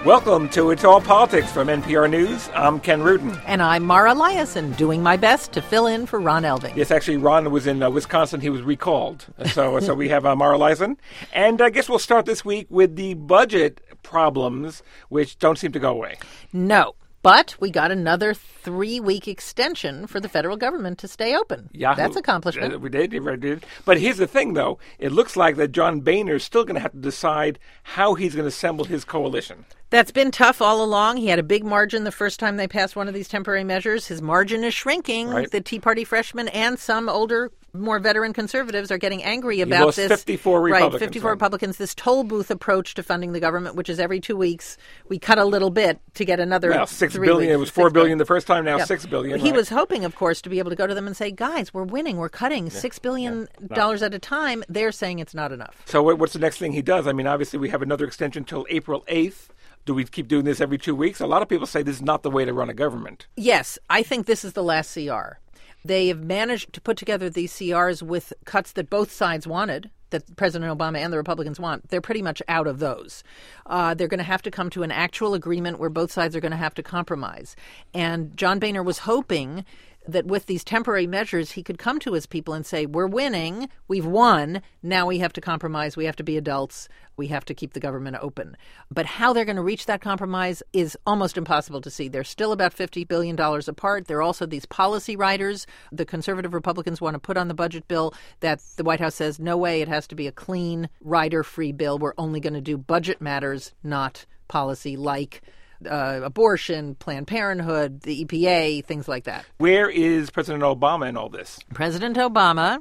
Welcome to It's All Politics from NPR News. I'm Ken Rudin. And I'm Mara Liasson, doing my best to fill in for Ron Elving. Yes, actually, Ron was in Wisconsin. He was recalled. So we have Mara Liasson. And I guess we'll start this week with the budget problems, which don't seem to go away. No. But we got another 3-week extension for the federal government to stay open. Yahoo. That's accomplishment. We did. But here's the thing, though. It looks like that John Boehner is still going to have to decide how he's going to assemble his coalition. That's been tough all along. He had a big margin the first time they passed one of these temporary measures. His margin is shrinking. Right. The Tea Party freshmen and some older, more veteran conservatives are getting angry about he lost this. 54 Republicans. Right, 54 Republicans. This toll booth approach to funding the government, which is every 2 weeks, we cut a little bit to get another $6 3 billion. weeks. It was $4 billion the first time, now $6 billion. He was hoping, of course, to be able to go to them and say, guys, we're winning. We're cutting $6 billion at a time. They're saying it's not enough. So what's the next thing he does? I mean, obviously, we have another extension until April 8th. Do we keep doing this every 2 weeks? A lot of people say this is not the way to run a government. Yes, I think this is the last CR. They have managed to put together these CRs with cuts that both sides wanted, that President Obama and the Republicans want. They're pretty much out of those. They're going to have to come to an actual agreement where both sides are going to have to compromise. And John Boehner was hoping that with these temporary measures, he could come to his people and say, we're winning, we've won, now we have to compromise, we have to be adults, we have to keep the government open. But how they're going to reach that compromise is almost impossible to see. They're still about $50 billion apart. There are also these policy riders the conservative Republicans want to put on the budget bill that the White House says, no way, it has to be a clean, rider-free bill. We're only going to do budget matters, not policy like abortion, Planned Parenthood, the EPA, things like that. Where is President Obama in all this? President Obama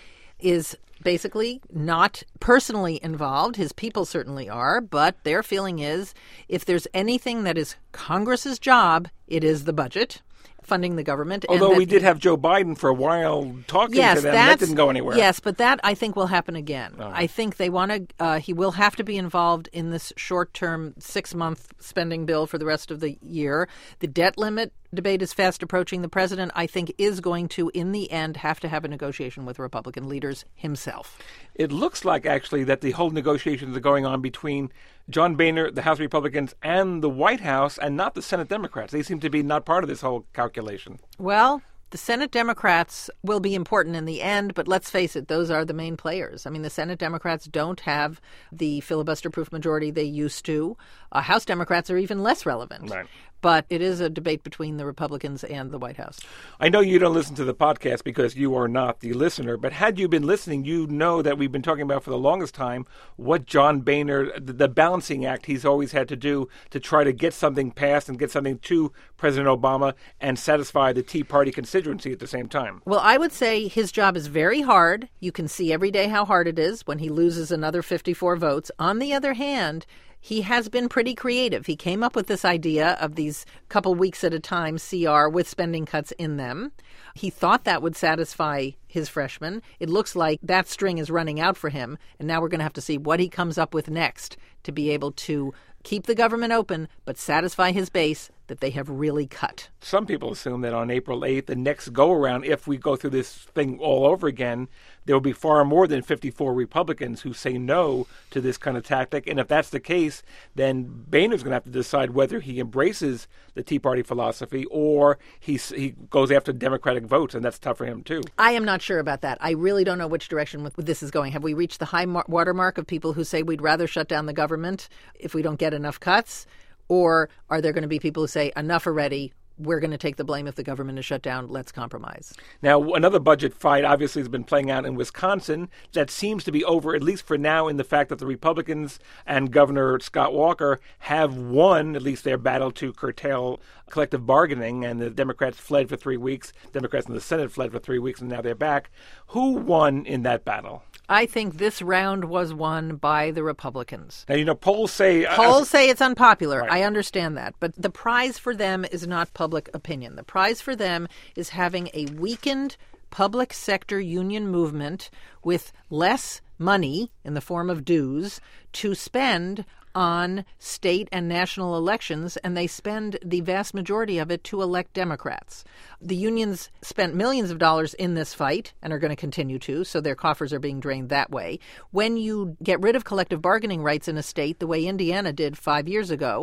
is basically not personally involved. His people certainly are, but their feeling is if there's anything that is Congress's job, it is the budget, funding the government. Although we did have Joe Biden for a while talking to them, that didn't go anywhere. Yes, but that I think will happen again. Oh. I think they want to. He will have to be involved in this short-term 6-month spending bill for the rest of the year. The debt limit debate is fast approaching. The president, I think, is going to, in the end, have to have a negotiation with Republican leaders himself. It looks like, actually, that the whole negotiations are going on between John Boehner, the House Republicans, and the White House, and not the Senate Democrats. They seem to be not part of this whole calculation. Well, the Senate Democrats will be important in the end, but let's face it, those are the main players. I mean, the Senate Democrats don't have the filibuster-proof majority they used to. House Democrats are even less relevant. Right. But it is a debate between the Republicans and the White House. I know you don't listen to the podcast because you are not the listener, but had you been listening, you know that we've been talking about for the longest time what John Boehner, the balancing act he's always had to do to try to get something passed and get something to President Obama and satisfy the Tea Party constituency at the same time. Well, I would say his job is very hard. You can see every day how hard it is when he loses another 54 votes. On the other hand, he has been pretty creative. He came up with this idea of these couple weeks at a time CR with spending cuts in them. He thought that would satisfy his freshmen. It looks like that string is running out for him, and now we're going to have to see what he comes up with next to be able to keep the government open but satisfy his base that they have really cut. Some people assume that on April 8th, the next go-around, if we go through this thing all over again, there will be far more than 54 Republicans who say no to this kind of tactic. And if that's the case, then Boehner's going to have to decide whether he embraces the Tea Party philosophy or he goes after Democratic votes, and that's tough for him, too. I am not sure about that. I really don't know which direction this is going. Have we reached the high watermark of people who say we'd rather shut down the government if we don't get enough cuts? Or are there going to be people who say, enough already, we're going to take the blame if the government is shut down, let's compromise? Now, another budget fight obviously has been playing out in Wisconsin that seems to be over, at least for now, in the fact that the Republicans and Governor Scott Walker have won, at least their battle to curtail collective bargaining, and the Democrats fled for 3 weeks. Democrats in the Senate fled for 3 weeks, and now they're back. Who won in that battle? I think this round was won by the Republicans. Now, polls say... Polls say it's unpopular. Right. I understand that. But the prize for them is not public opinion. The prize for them is having a weakened public sector union movement with less money in the form of dues to spend on state and national elections, and they spend the vast majority of it to elect Democrats. The unions spent millions of dollars in this fight and are going to continue to, so their coffers are being drained that way. When you get rid of collective bargaining rights in a state the way Indiana did 5 years ago,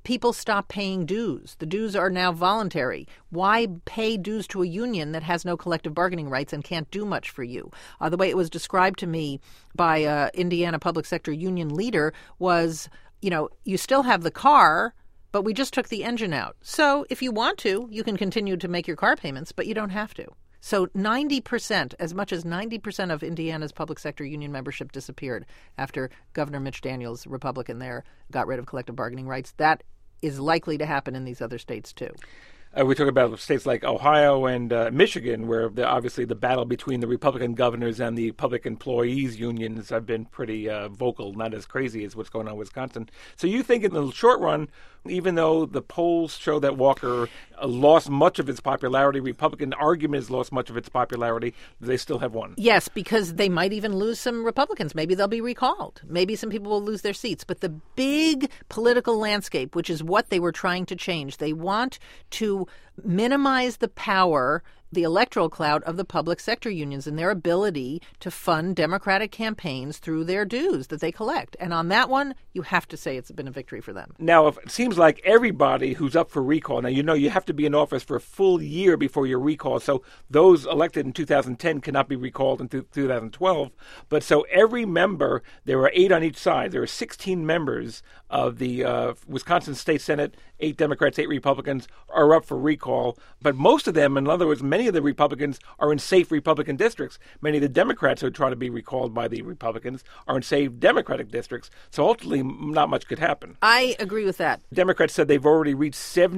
people stop paying dues. The dues are now voluntary. Why pay dues to a union that has no collective bargaining rights and can't do much for you? The way it was described to me by an Indiana public sector union leader was, you still have the car, but we just took the engine out. So if you want to, you can continue to make your car payments, but you don't have to. So 90%, as much as 90% of Indiana's public sector union membership disappeared after Governor Mitch Daniels, Republican there, got rid of collective bargaining rights. That is likely to happen in these other states, too. We talk about states like Ohio and Michigan, where obviously the battle between the Republican governors and the public employees unions have been pretty vocal, not as crazy as what's going on in Wisconsin. So you think in the short run, even though the polls show that Walker lost much of its popularity, Republican argument has lost much of its popularity, they still have won? Yes, because they might even lose some Republicans. Maybe they'll be recalled. Maybe some people will lose their seats. But the big political landscape, which is what they were trying to change, they want to minimize the power, the electoral clout of the public sector unions and their ability to fund Democratic campaigns through their dues that they collect. And on that one, you have to say it's been a victory for them. Now, it seems like everybody who's up for recall, now, you have to be in office for a full year before you're recalled. So those elected in 2010 cannot be recalled in 2012. But so every member, there are 8 on each side. There are 16 members of the Wisconsin State Senate, 8 Democrats, 8 Republicans, are up for recall. But most of them, in other words, many of the Republicans are in safe Republican districts. Many of the Democrats who try to be recalled by the Republicans are in safe Democratic districts. So ultimately, not much could happen. I agree with that. Democrats said they've already reached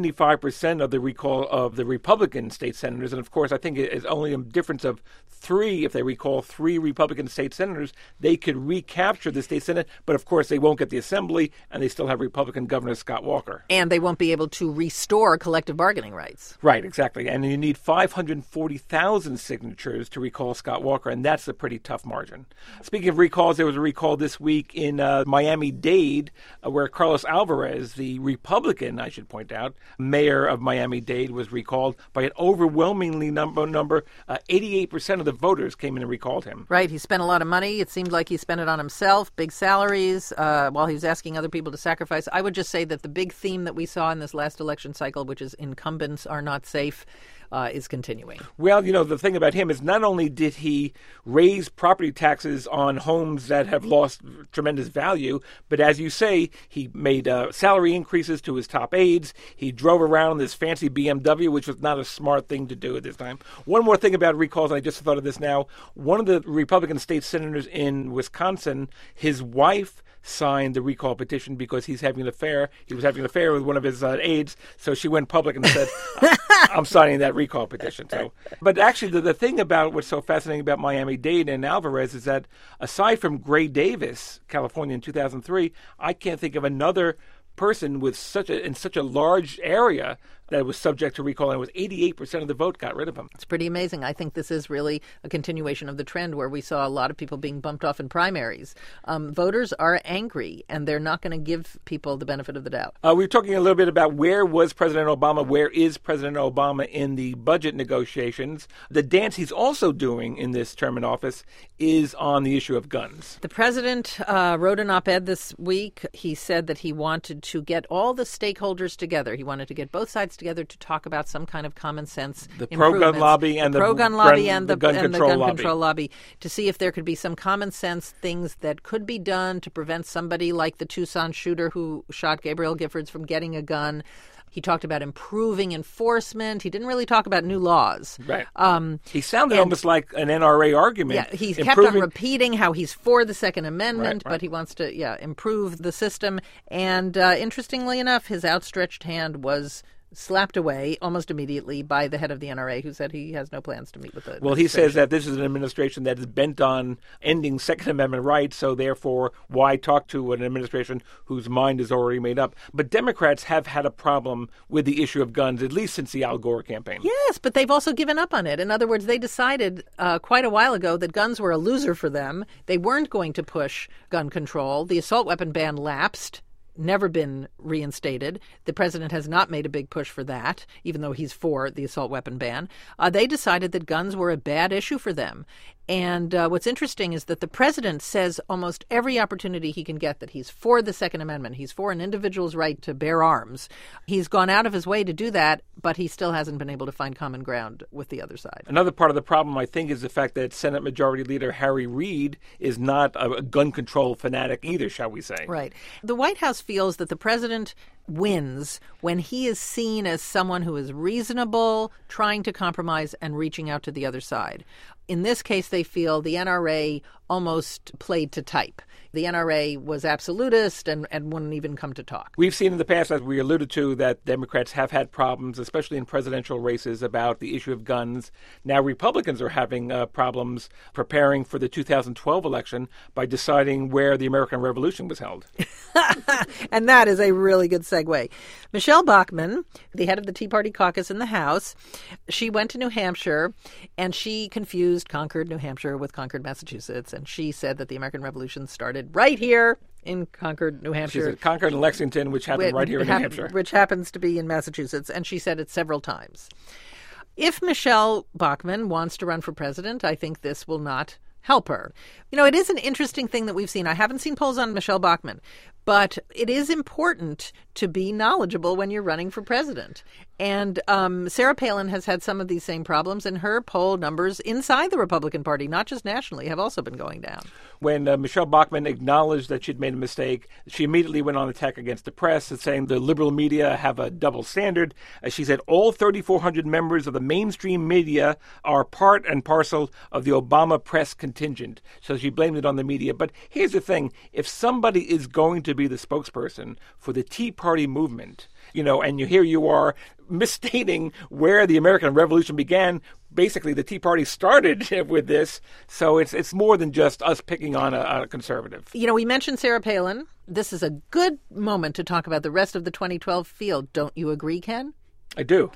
75% of the recall of the Republican state senators. And of course, I think it's only a difference of 3. If they recall 3 Republican state senators, they could recapture the state Senate. But of course, they won't get the assembly, and they still have Republican Governor Scott Walker. And they won't be able to restore collective bargaining rights. Right, exactly. And you need 540,000 signatures to recall Scott Walker, and that's a pretty tough margin. Speaking of recalls, there was a recall this week in Miami-Dade, where Carlos Alvarez, the Republican, I should point out, mayor of Miami-Dade, was recalled by an overwhelmingly number. 88% of the voters came in and recalled him. Right. He spent a lot of money. It seemed like he spent it on himself, big salaries, while he was asking other people to sacrifice. I would just say that the big theme that we saw in this last election cycle, which is incumbents are not safe, is continuing. Well, the thing about him is not only did he raise property taxes on homes that have lost tremendous value, but as you say, he made salary increases to his top aides. He drove around in this fancy BMW, which was not a smart thing to do at this time. One more thing about recalls, and I just thought of this now. One of the Republican state senators in Wisconsin, his wife signed the recall petition because he's having an affair. He was having an affair with one of his aides, so she went public and said, I'm signing that recall petition. So, but actually, the thing about what's so fascinating about Miami-Dade and Alvarez is that aside from Gray Davis, California in 2003, I can't think of another person with such a large area that was subject to recall, and it was 88% of the vote got rid of him. It's pretty amazing. I think this is really a continuation of the trend where we saw a lot of people being bumped off in primaries. Voters are angry, and they're not going to give people the benefit of the doubt. We were talking a little bit about where was President Obama, where is President Obama in the budget negotiations. The dance he's also doing in this term in office is on the issue of guns. The president wrote an op-ed this week. He said that he wanted to get all the stakeholders together. He wanted to get both sides together to talk about some kind of common sense the pro-gun lobby and the pro-gun lobby and the gun control lobby to see if there could be some common sense things that could be done to prevent somebody like the Tucson shooter who shot Gabriel Giffords from getting a gun. He talked about improving enforcement. He didn't really talk about new laws. Right. He sounded almost like an NRA argument. Yeah, he kept on repeating how he's for the Second Amendment, but he wants to improve the system. And interestingly enough, his outstretched hand was slapped away almost immediately by the head of the NRA, who said he has no plans to meet with the Well, he says that this is an administration that is bent on ending Second Amendment rights, so therefore, why talk to an administration whose mind is already made up? But Democrats have had a problem with the issue of guns, at least since the Al Gore campaign. Yes, but they've also given up on it. In other words, they decided quite a while ago that guns were a loser for them. They weren't going to push gun control. The assault weapon ban lapsed. Never been reinstated. The president has not made a big push for that, even though he's for the assault weapon ban. They decided that guns were a bad issue for them. And what's interesting is that the president says almost every opportunity he can get that he's for the Second Amendment. He's for an individual's right to bear arms. He's gone out of his way to do that, but he still hasn't been able to find common ground with the other side. Another part of the problem, I think, is the fact that Senate Majority Leader Harry Reid is not a gun control fanatic either, shall we say. Right. The White House feels that the president wins when he is seen as someone who is reasonable, trying to compromise, and reaching out to the other side. In this case, they feel the NRA almost played to type. The NRA was absolutist and wouldn't even come to talk. We've seen in the past, as we alluded to, that Democrats have had problems, especially in presidential races, about the issue of guns. Now Republicans are having problems preparing for the 2012 election by deciding where the American Revolution was held. And that is a really good segue. Michelle Bachmann, the head of the Tea Party caucus in the House, she went to New Hampshire and she confused Concord, New Hampshire with Concord, Massachusetts. And she said that the American Revolution started right here in Concord, New Hampshire. She said Concord and Lexington, which happened right here in New Hampshire. Which happens to be in Massachusetts. And she said it several times. If Michelle Bachmann wants to run for president, I think this will not help her. You know, it is an interesting thing that we've seen. I haven't seen polls on Michelle Bachmann, but it is important to be knowledgeable when you're running for president. And Sarah Palin has had some of these same problems, and her poll numbers inside the Republican Party, not just nationally, have also been going down. When Michelle Bachmann acknowledged that she'd made a mistake, she immediately went on attack against the press, saying the liberal media have a double standard. She said all 3,400 members of the mainstream media are part and parcel of the Obama press contingent. So she blamed it on the media. But here's the thing. If somebody is going to be the spokesperson for the Tea Party movement, you know, and here you are misstating where the American Revolution began. Basically, the Tea Party started with this, so it's more than just us picking on a conservative. You know, we mentioned Sarah Palin. This is a good moment to talk about the rest of the 2012 field. Don't you agree, Ken? I do.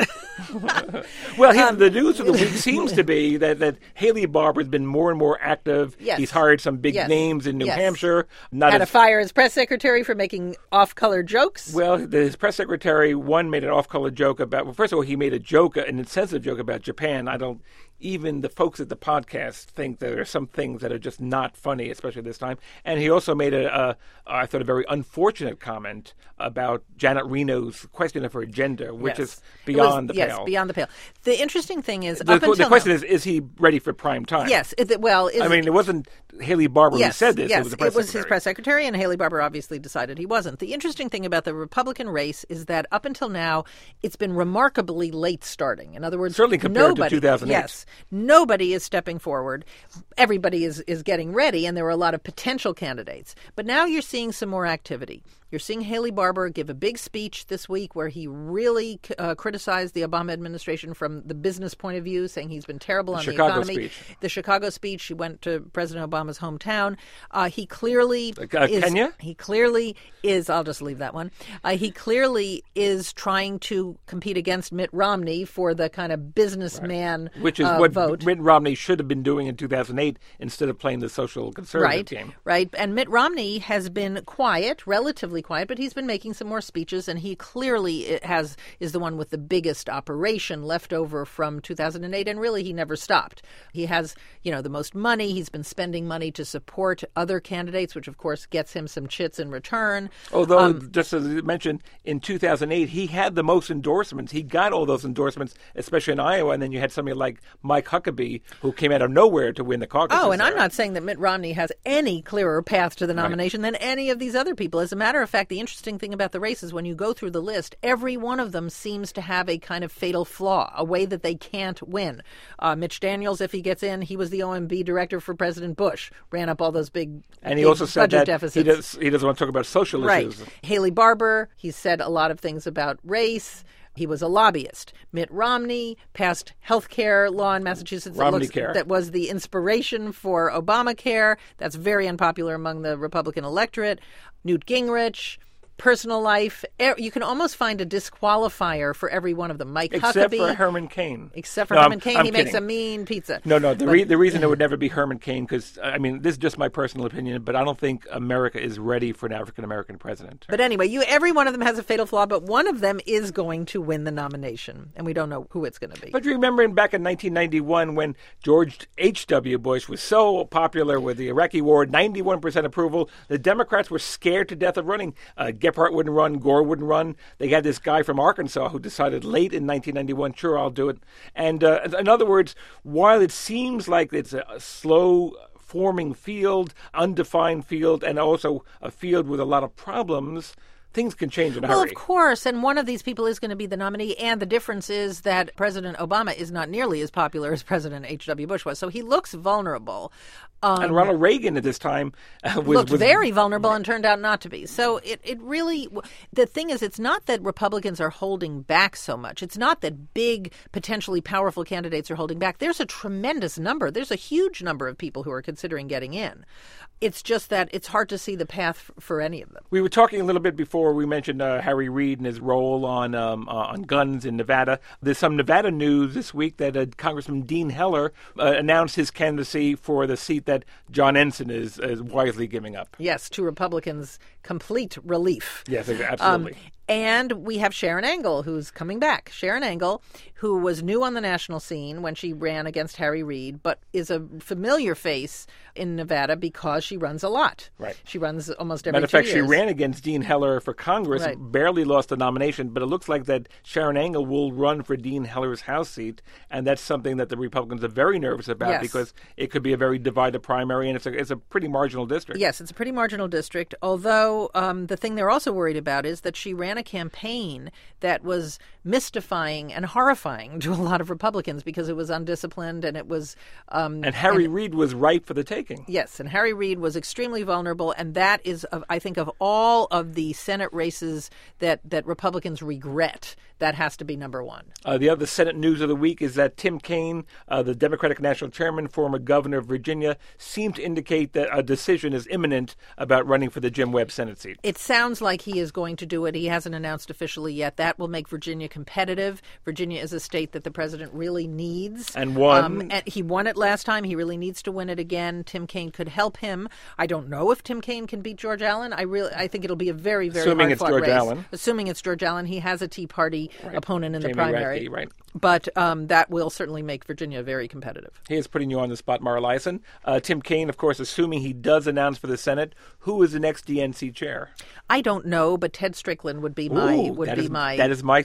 Well, the news of the week seems to be that Haley Barbour has been more and more active. Yes. He's hired some big names in New Hampshire. Had to fire his press secretary for making off-color jokes. Well, his press secretary, made an off-color joke about, well, first of all, he made an insensitive joke about Japan. Even the folks at the podcast think there are some things that are just not funny, especially this time. And he also made I thought, a very unfortunate comment about Janet Reno's question of her gender, which is beyond the pale. Yes, beyond the pale. The interesting thing is, the question is he ready for prime time? Yes. It wasn't Haley Barbour who said this. Yes, it was his press secretary, and Haley Barbour obviously decided he wasn't. The interesting thing about the Republican race is that up until now, it's been remarkably late starting. In other words, certainly compared to 2008. Yes. Nobody is stepping forward. Everybody is getting ready, and there were a lot of potential candidates. But now you're seeing some more activity. You're seeing Haley Barbour give a big speech this week where he really criticized the Obama administration from the business point of view, saying he's been terrible on the economy. Speech. The Chicago speech, he went to President Obama's hometown. He clearly Kenya? He clearly is, I'll just leave that one. He clearly is trying to compete against Mitt Romney for the kind of businessman which is what vote. Mitt Romney should have been doing in 2008 instead of playing the social conservative game. Right. And Mitt Romney has been quiet, relatively quiet, but he's been making some more speeches, and he clearly is the one with the biggest operation left over from 2008, and really he never stopped. He has, the most money. He's been spending money to support other candidates, which of course gets him some chits in return. Although, just as you mentioned, in 2008, he had the most endorsements. He got all those endorsements, especially in Iowa, and then you had somebody like Mike Huckabee, who came out of nowhere to win the caucus. Oh, and I'm not saying that Mitt Romney has any clearer path to the nomination than any of these other people. As a matter of fact, the interesting thing about the race is when you go through the list, every one of them seems to have a kind of fatal flaw, a way that they can't win. Mitch Daniels, if he gets in, he was the OMB director for President Bush, ran up all those big and he also said that deficits. He doesn't want to talk about social issues. Haley Barbour, he said a lot of things about race. He was a lobbyist. Mitt Romney passed health care law in Massachusetts that was the inspiration for Obamacare. That's very unpopular among the Republican electorate. Newt Gingrich personal life. You can almost find a disqualifier for every one of them. Mike Except Huckabee. for Herman Cain. Except for Herman Cain. I'm He kidding. makes a mean pizza. No, the reason it would never be Herman Cain, because, I mean, this is just my personal opinion, but I don't think America is ready for an African-American president. But anyway, every one of them has a fatal flaw, but one of them is going to win the nomination, and we don't know who it's going to be. But remember back in 1991 when George H.W. Bush was so popular with the Iraqi war, 91% approval, the Democrats were scared to death of running. Gephardt wouldn't run, Gore wouldn't run. They had this guy from Arkansas who decided late in 1991, sure, I'll do it. And in other words, while it seems like it's a slow forming field, undefined field, and also a field with a lot of problems, things can change in a hurry. Well, of course, and one of these people is going to be the nominee, and the difference is that President Obama is not nearly as popular as President H.W. Bush was, so he looks vulnerable. And Ronald Reagan at this time looked very vulnerable and turned out not to be. So it really, the thing is, it's not that Republicans are holding back so much. It's not that big, potentially powerful candidates are holding back. There's a tremendous number. There's a huge number of people who are considering getting in. It's just that it's hard to see the path for any of them. We were talking a little bit before. We mentioned Harry Reid and his role on guns in Nevada. There's some Nevada news this week that Congressman Dean Heller announced his candidacy for the seat that John Ensign is wisely giving up. Yes, to Republicans' complete relief. Yes, absolutely. And we have Sharon Angle, who's coming back. Sharon Angle, who was new on the national scene when she ran against Harry Reid, but is a familiar face in Nevada because she runs a lot. Right. She runs almost every 2 Matter of fact, years. she ran against Dean Heller for Congress, Right. barely lost the nomination, but it looks like that Sharon Angle will run for Dean Heller's House seat, and that's something that the Republicans are very nervous about Yes. because it could be a very divided primary, and it's a pretty marginal district. Yes, it's a pretty marginal district, although the thing they're also worried about is that she ran a campaign that was mystifying and horrifying to a lot of Republicans because it was undisciplined and it was... And Harry Reid was ripe for the taking. Yes, and Harry Reid was extremely vulnerable, and that is, I think, of all of the Senate races that Republicans regret, that has to be number one. The other Senate news of the week is that Tim Kaine, the Democratic National Chairman, former governor of Virginia, seemed to indicate that a decision is imminent about running for the Jim Webb Senate seat. It sounds like he is going to do it. He hasn't announced officially yet. That will make Virginia competitive. Virginia is a state that the president really needs. And won. And he won it last time. He really needs to win it again. Tim Kaine could help him. I don't know if Tim Kaine can beat George Allen. I think it'll be a very, very Assuming it's hard-fought George race. Allen. Assuming it's George Allen. He has a Tea Party opponent in Jamie the primary. Radke, right. But that will certainly make Virginia very competitive. Here's putting you on the spot, Mara Liasson. Tim Kaine, of course, assuming he does announce for the Senate, who is the next DNC chair? I don't know, but Ted Strickland would be my that's my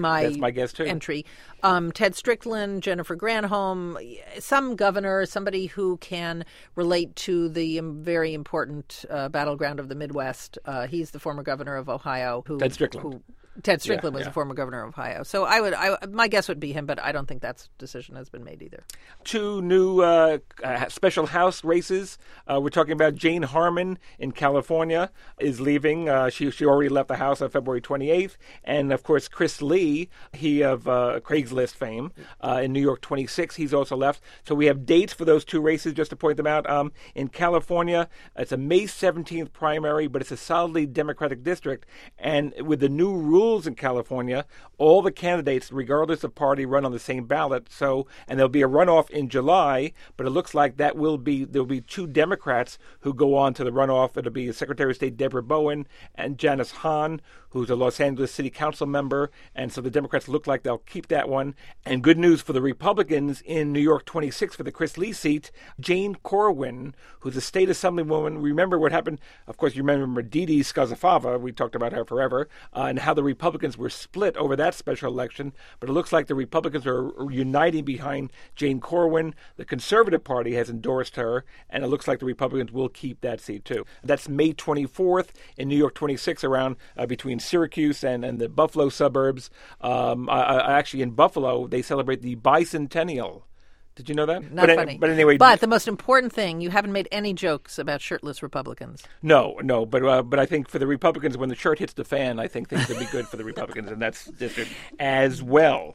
guess too. Entry. Ted Strickland, Jennifer Granholm, some governor, somebody who can relate to the very important battleground of the Midwest. He's the former governor of Ohio. Ted Strickland. Ted Strickland was the former governor of Ohio. So my guess would be him, but I don't think that decision has been made either. Two new special House races. We're talking about Jane Harman in California is leaving. She already left the House on February 28th. And, of course, Chris Lee, he of Craigslist fame, in New York 26, he's also left. So we have dates for those two races, just to point them out. In California, it's a May 17th primary, but it's a solidly Democratic district. And with the new rules in California, all the candidates, regardless of party, run on the same ballot. And there'll be a runoff in July, but it looks like there'll be two Democrats who go on to the runoff. It'll be Secretary of State Deborah Bowen and Janice Hahn, who's a Los Angeles City Council member. And so the Democrats look like they'll keep that one. And good news for the Republicans in New York 26 for the Chris Lee seat, Jane Corwin, who's a state assemblywoman. Remember what happened? Of course, you remember Didi Skazafava. We talked about her forever, and how the Republicans were split over that special election. But it looks like the Republicans are uniting behind Jane Corwin. The Conservative Party has endorsed her, and it looks like the Republicans will keep that seat too. That's May 24th in New York 26, around between Syracuse and the Buffalo suburbs. Actually, in Buffalo, they celebrate the bicentennial. Did you know that? Not funny. But anyway. But the most important thing, you haven't made any jokes about shirtless Republicans. No. But I think for the Republicans, when the shirt hits the fan, I think things will be good for the Republicans in that district as well.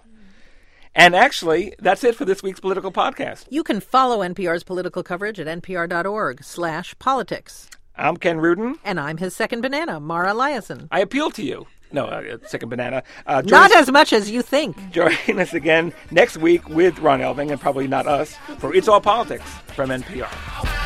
And actually, that's it for this week's Political Podcast. You can follow NPR's political coverage at npr.org/politics. I'm Ken Rudin. And I'm his second banana, Mara Eliason. I appeal to you. No, second banana. Not as much as you think. Join us again next week with Ron Elving, and probably not us, for It's All Politics from NPR.